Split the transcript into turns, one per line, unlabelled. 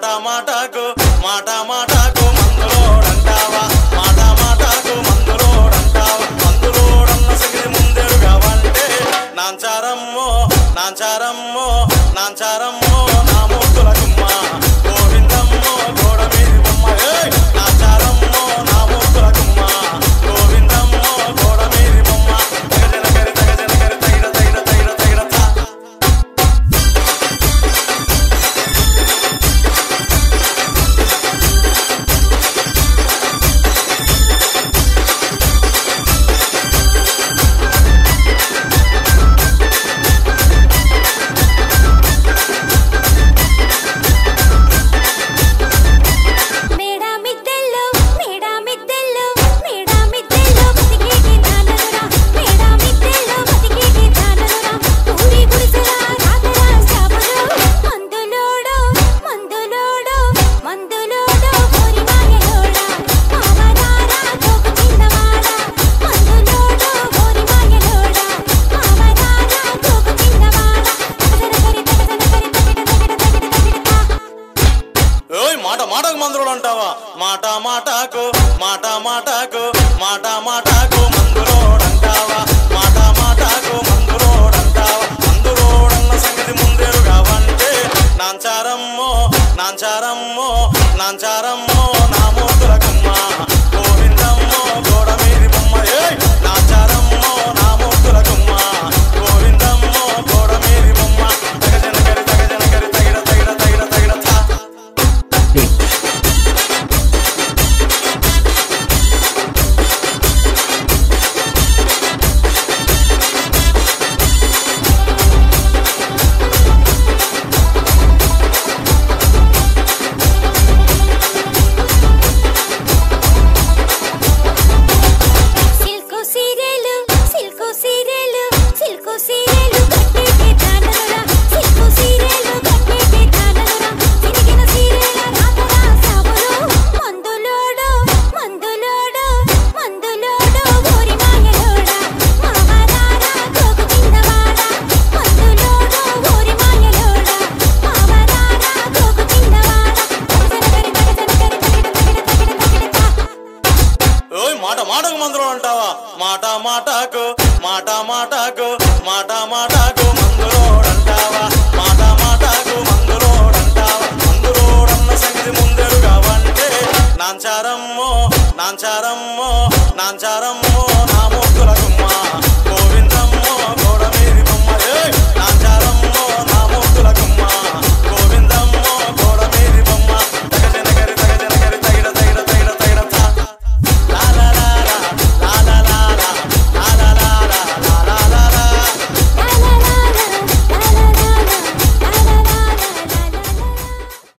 మాటకు మందులోడంటావా మాటకు మందులోడంటావా మందులోడన్న సంగతి ముందెరుగా వంటే నాంచారమ్మో నా మూర్తుల గుమ్మ గోవిందమ్మో గోడ మీది బొమ్మ నాంచారమ్మో నా మూర్తుల గుమ్మ గోవిందమ్మో గోడ మీది బొమ్మ తగజనకరి తైడ మాటకు మందులోడంటావా మాటకు మందులోడంటావా మాటకు మందులోడంటావా మందులోడన్న సంగతి ముందెరుగా వంటే నాంచారమ్మో నా మూర్తుల గుమ్మ గోవిందమ్మో గోడ మీది బొమ్మ నాంచారమ్మో నా మూర్తుల గుమ్మ గోవిందమ్మో గోడ మీది బొమ్మ తగజనకరి తైడ మాటకు మందులోడంటావా మాటకు మందులోడంటావా మాటకు మందులోడంటావా మందులోడన్న సంగతి ముందెరుగా వంటే నాంచారమ్మో